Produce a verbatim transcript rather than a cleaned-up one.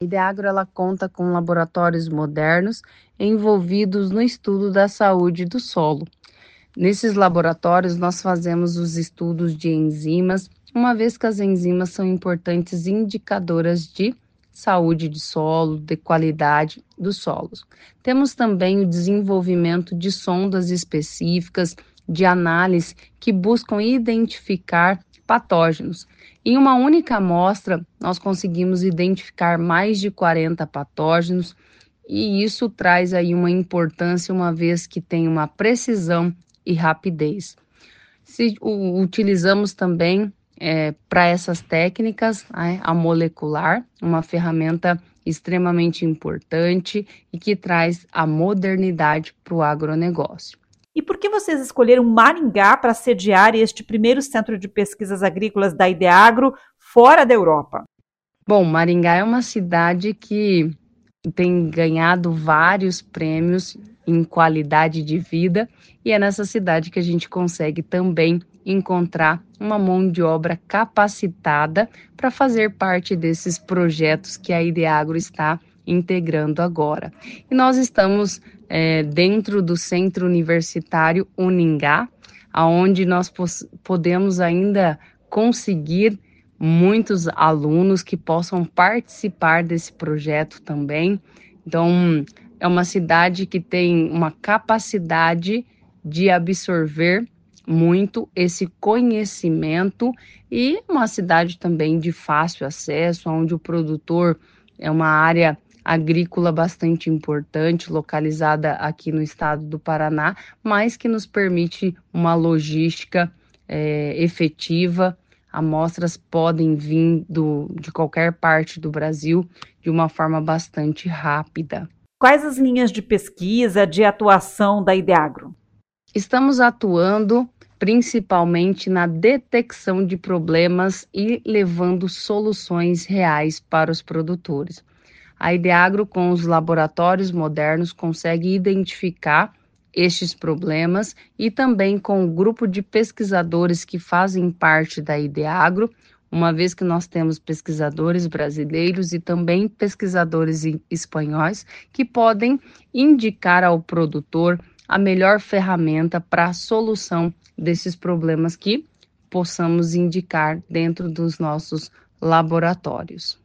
A Ideagro ela conta com laboratórios modernos envolvidos no estudo da saúde do solo. Nesses laboratórios, nós fazemos os estudos de enzimas, uma vez que as enzimas são importantes indicadoras de saúde de solo, de qualidade dos solos. Temos também o desenvolvimento de sondas específicas de análise que buscam identificar patógenos. Em uma única amostra, nós conseguimos identificar mais de quarenta patógenos e isso traz aí uma importância, uma vez que tem uma precisão e rapidez. Se o, utilizamos também é, para essas técnicas né, a molecular, uma ferramenta extremamente importante e que traz a modernidade para o agronegócio. E por que vocês escolheram Maringá para sediar este primeiro centro de pesquisas agrícolas da Ideagro fora da Europa? Bom, Maringá é uma cidade que tem ganhado vários prêmios em qualidade de vida e é nessa cidade que a gente consegue também encontrar uma mão de obra capacitada para fazer parte desses projetos que a Ideagro está integrando agora. E nós estamos é, dentro do Centro Universitário Uningá, onde nós podemos ainda conseguir muitos alunos que possam participar desse projeto também. Então, é uma cidade que tem uma capacidade de absorver muito esse conhecimento e uma cidade também de fácil acesso, onde o produtor é uma área agrícola bastante importante, localizada aqui no estado do Paraná, mas que nos permite uma logística é, efetiva. Amostras podem vir do, de qualquer parte do Brasil de uma forma bastante rápida. Quais as linhas de pesquisa, de atuação da Ideagro? Estamos atuando principalmente na detecção de problemas e levando soluções reais para os produtores. A Ideagro, com os laboratórios modernos, consegue identificar estes problemas e também com o grupo de pesquisadores que fazem parte da Ideagro, uma vez que nós temos pesquisadores brasileiros e também pesquisadores espanhóis que podem indicar ao produtor a melhor ferramenta para a solução desses problemas que possamos indicar dentro dos nossos laboratórios.